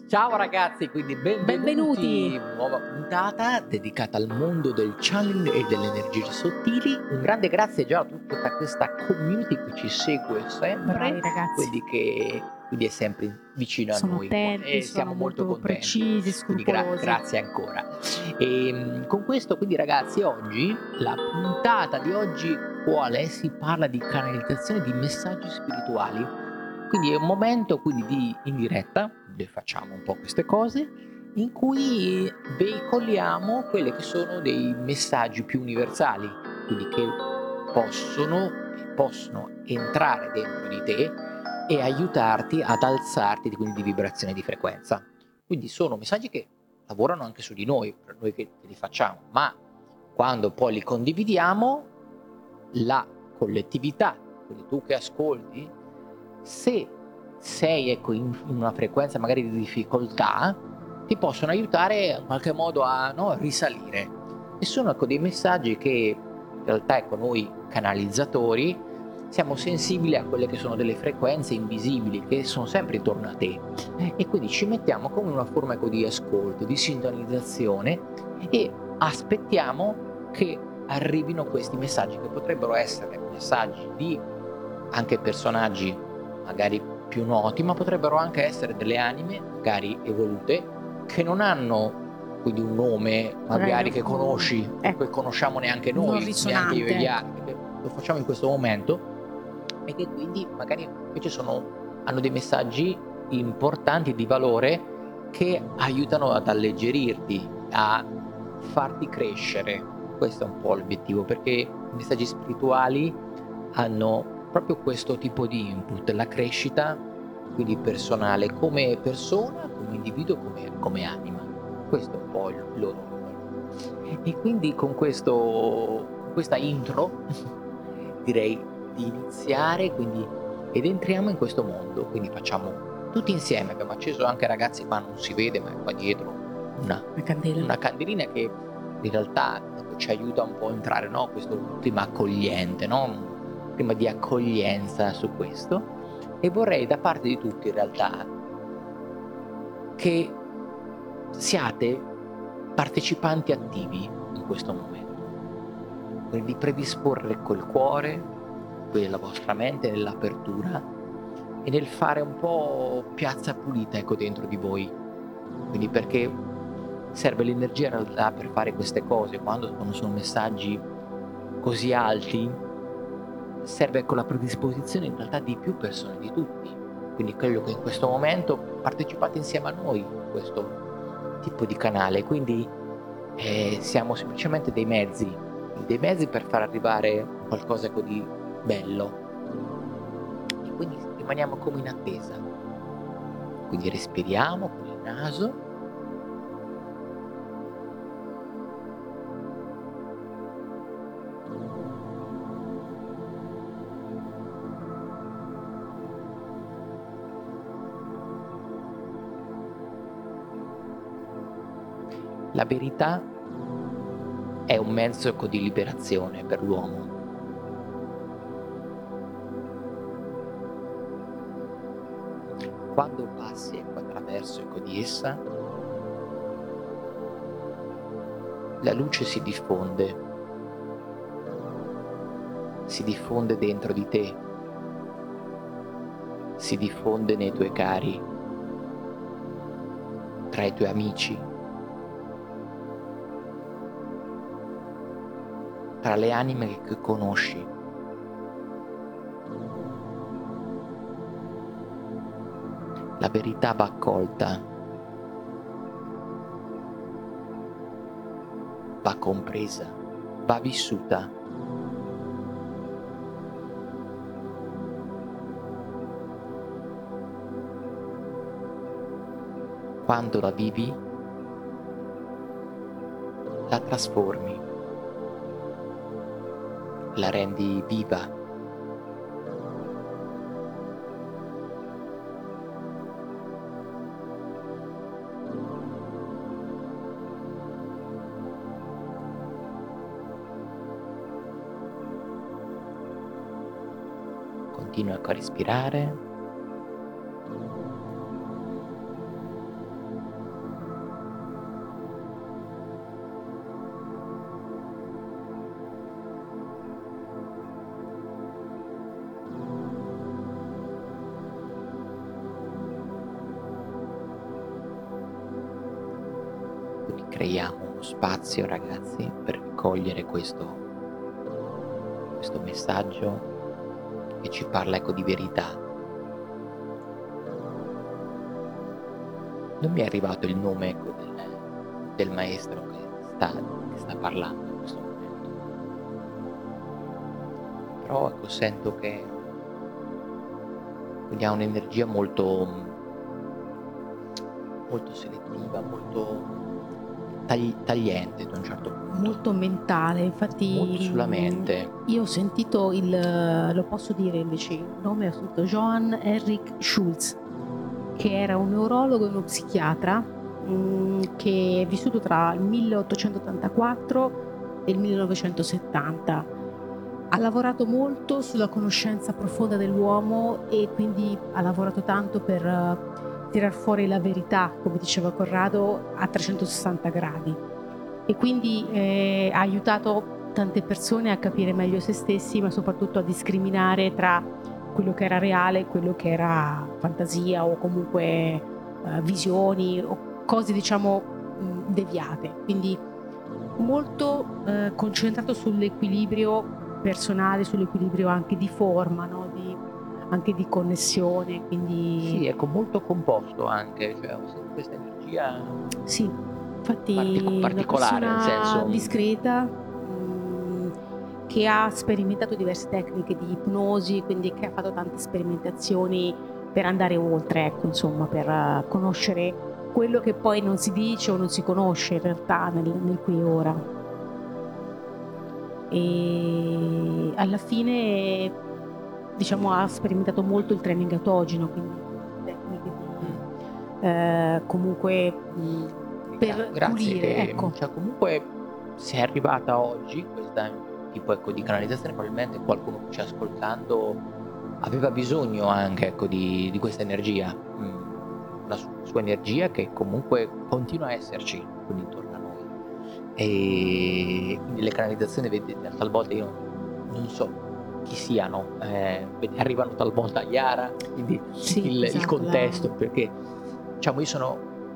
Ciao ragazzi, quindi Benvenuti! benvenuti, nuova puntata dedicata al mondo del channeling e delle energie sottili. Un grande grazie già a tutta questa community che ci segue sempre, Bravi ragazzi. quindi è sempre vicino a Sono noi attenti, e siamo sono molto molto contenti. precisi, Quindi scrupolosi. grazie ancora. Con questo quindi ragazzi oggi, la puntata di oggi qual è? Si parla di canalizzazione di messaggi spirituali. Quindi è un momento quindi in diretta, dove facciamo un po' queste cose, in cui veicoliamo quelle che sono dei messaggi più universali, quindi che possono entrare dentro di te e aiutarti ad alzarti quindi di vibrazione di frequenza. Quindi sono messaggi che lavorano anche su di noi, per noi che li facciamo, ma quando poi li condividiamo, la collettività, quindi tu che ascolti, se sei ecco in una frequenza magari di difficoltà, ti possono aiutare in qualche modo a, no, risalire. E sono ecco dei messaggi che in realtà ecco noi canalizzatori siamo sensibili a quelle che sono delle frequenze invisibili che sono sempre intorno a te e quindi ci mettiamo come una forma ecco di ascolto, di sintonizzazione e aspettiamo che arrivino questi messaggi che potrebbero essere messaggi di anche personaggi magari più noti, ma potrebbero anche essere delle anime magari evolute che non hanno quindi un nome Magari magari che conosci o che conosciamo neanche non noi, neanche io e gli risonante. altri, che lo facciamo in questo momento e che quindi magari invece hanno dei messaggi importanti di valore che aiutano ad alleggerirti, a farti crescere. Questo è un po' l'obiettivo, perché i messaggi spirituali hanno proprio questo tipo di input, la crescita, quindi personale, come persona, come individuo, come anima. Questo è un po' il loro ruolo. E quindi con questa intro direi di iniziare, quindi ed entriamo in questo mondo, quindi facciamo tutti insieme, abbiamo acceso anche ragazzi qua non si vede, ma è qua dietro una La candela. una candelina che in realtà, ecco, ci aiuta un po' a entrare, no, questo clima accogliente, no, un clima di accoglienza su questo. E vorrei da parte di tutti in realtà che siate partecipanti attivi in questo momento, quindi di predisporre col cuore, quindi la vostra mente nell'apertura e nel fare un po' piazza pulita, ecco, dentro di voi. Quindi perché serve l'energia in realtà per fare queste cose, quando sono messaggi così alti, serve ecco la predisposizione in realtà di più persone, di tutti. Quindi quello che in questo momento partecipate insieme a noi in questo tipo di canale, quindi siamo semplicemente dei mezzi per far arrivare qualcosa ecco di bello. E quindi rimaniamo come in attesa. Quindi respiriamo con il naso. La verità è un mezzo ecco di liberazione per l'uomo. Quando passi ecco attraverso ecco di essa, la luce si diffonde dentro di te, si diffonde nei tuoi cari, tra i tuoi amici, tra le anime che conosci. La verità va accolta, va compresa, va vissuta. Quando la vivi, la trasformi, la rendi viva. Continua ecco a respirare Quindi creiamo uno spazio, ragazzi, per cogliere questo messaggio che ci parla, ecco, di verità. Non mi è arrivato il nome, ecco, del maestro che sta parlando in questo momento, però ecco, sento che quindi ha un'energia molto, molto selettiva, molto tagliente da un certo punto, Molto mentale, infatti molto sulla mente. io ho sentito lo posso dire invece il nome, ho sentito Johann Henrik Schulz, che era un neurologo e uno psichiatra che è vissuto tra il 1884 e il 1970. Ha lavorato molto sulla conoscenza profonda dell'uomo e quindi ha lavorato tanto per tirar fuori la verità, come diceva Corrado, a 360 gradi. E quindi ha aiutato tante persone a capire meglio se stessi, ma soprattutto a discriminare tra quello che era reale e quello che era fantasia o comunque visioni o cose, diciamo, deviate. Quindi molto concentrato sull'equilibrio personale, sull'equilibrio anche di forma, no? Anche di connessione. Quindi Sì, ecco, molto composto anche, cioè ho sentito questa energia sì, infatti una particolare, nel persona senso, discreta che ha sperimentato diverse tecniche di ipnosi, quindi che ha fatto tante sperimentazioni per andare oltre, ecco, insomma, per conoscere quello che poi non si dice o non si conosce in realtà nel qui e ora. E alla fine, diciamo, ha sperimentato molto il training autogeno, quindi tecniche di comunque per grazie pulire, che, ecco. cioè, comunque se è arrivata oggi questa tipo, ecco, di canalizzazione, probabilmente qualcuno che ci ascoltando aveva bisogno anche, ecco, di questa energia, la sua energia che comunque continua a esserci quindi intorno a noi. E quindi le canalizzazioni, talvolta io non so chi siano, arrivano talvolta a Yara, quindi Sì, il esatto, contesto, perché diciamo io sono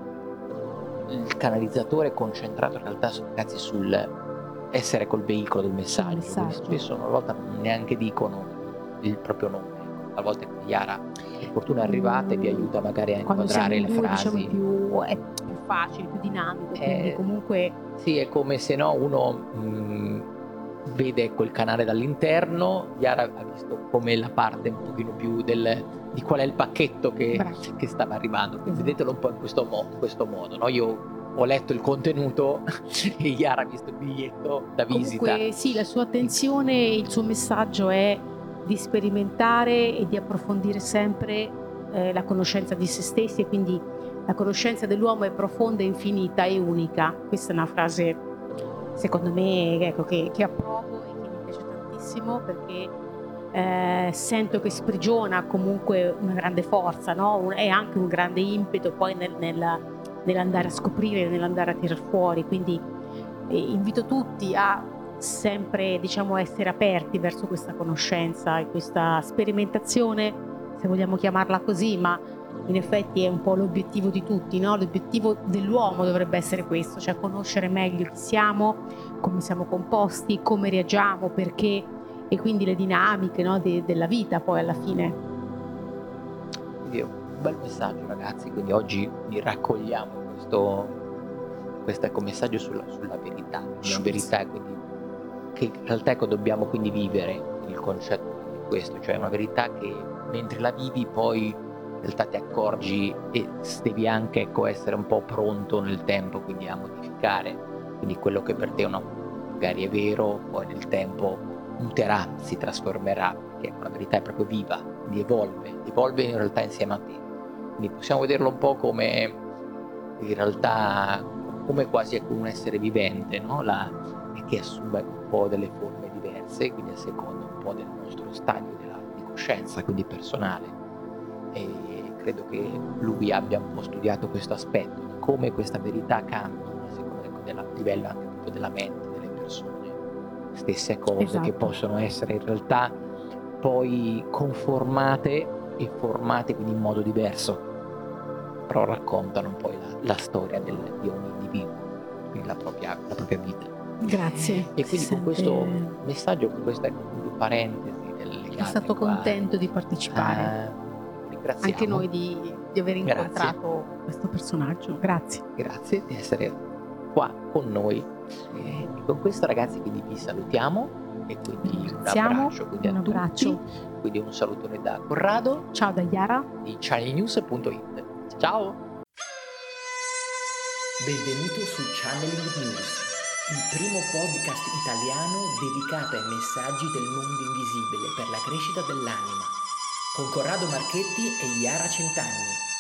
il canalizzatore concentrato in realtà ragazzi sul essere col veicolo del messaggio, quindi messaggio. spesso una volta neanche dicono il proprio nome, ecco. A volte Yara per fortuna arrivate vi aiuta magari a Quando siamo inquadrare in le due, diciamo, frasi. è più facile, più dinamico, quindi comunque Sì, è come se no uno vede quel canale dall'interno. Yara ha visto come la parte un pochino più di qual è il pacchetto che stava arrivando. Quindi Esatto. vedetelo un po' in questo modo, no? Io ho letto il contenuto e Yara ha visto il biglietto da visita. Comunque sì, la sua attenzione e il suo messaggio è di sperimentare e di approfondire sempre la conoscenza di se stessi, e quindi la conoscenza dell'uomo è profonda, infinita e unica. Questa è una frase, secondo me, ecco, che approvo e che mi piace tantissimo, perché sento che sprigiona comunque una grande forza, no? E anche un grande impeto poi nell'andare a scoprire, nell'andare a tirar fuori. Quindi invito tutti a sempre, diciamo, essere aperti verso questa conoscenza e questa sperimentazione, se vogliamo chiamarla così, ma in effetti è un po' l'obiettivo di tutti, no? L'obiettivo dell'uomo dovrebbe essere questo, cioè conoscere meglio chi siamo, come siamo composti, come reagiamo, perché, e quindi le dinamiche, no, della vita poi alla fine. Quindi è un bel messaggio, ragazzi. Quindi oggi vi raccogliamo questo ecco, messaggio sulla verità. Una verità quindi che in realtà, ecco, dobbiamo quindi vivere il concetto di questo, cioè una verità che mentre la vivi poi in realtà ti accorgi e devi anche, ecco, essere un po' pronto nel tempo, quindi a modificare. Quindi quello che per te magari è vero, poi nel tempo muterà, si trasformerà, perché la verità è proprio viva, quindi evolve in realtà insieme a te. Quindi possiamo vederlo un po' come in realtà come quasi un essere vivente, no? Che assume un po' delle forme diverse, quindi a seconda un po' del nostro stadio di coscienza, quindi personale. E credo che lui abbia un po' studiato questo aspetto, di come questa verità cambi a seconda, ecco, del livello anche proprio della mente delle persone. Stesse cose che possono essere in realtà poi conformate e formate quindi in modo diverso, però raccontano poi la storia di ogni individuo. la propria vita. Grazie. E Si quindi con sente- questo messaggio, con questa parentesi È stato contento di partecipare. ringraziamo. Anche noi di aver Grazie. incontrato questo personaggio. Grazie. Grazie di essere qua con noi. E con questo, ragazzi, quindi vi salutiamo e quindi un Ringraziamo, abbraccio quindi un a abbraccio. tutti. Quindi un salutone da Corrado Ciao da Chiara. di channelnews.it. Ciao! Benvenuto su Channeling News, il primo podcast italiano dedicato ai messaggi del mondo invisibile per la crescita dell'anima, con Corrado Marchetti e Chiara Centanni.